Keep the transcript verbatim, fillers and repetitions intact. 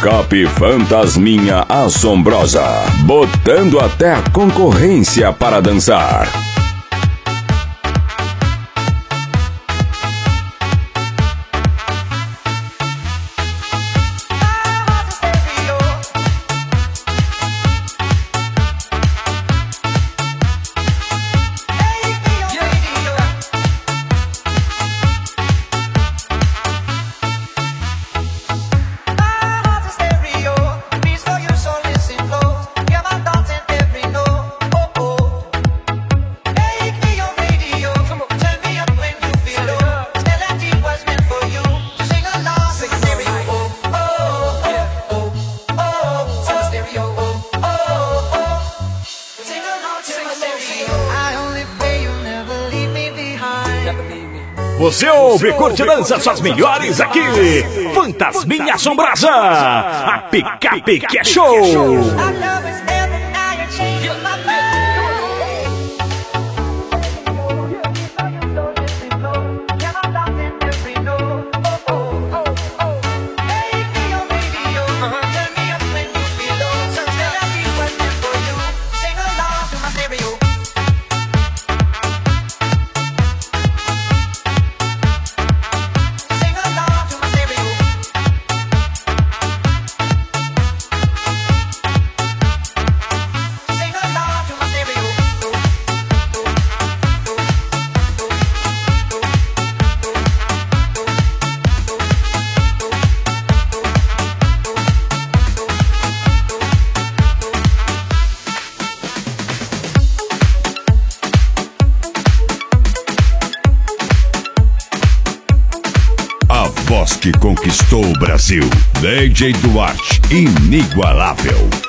picape fantasminha assombrosa, botando até a concorrência para dançar. Você ouve, curte e dança suas melhores aqui. Fantasminha Assombrosa, a Picape que é show. A voz que conquistou o Brasil, D J Duarte, inigualável.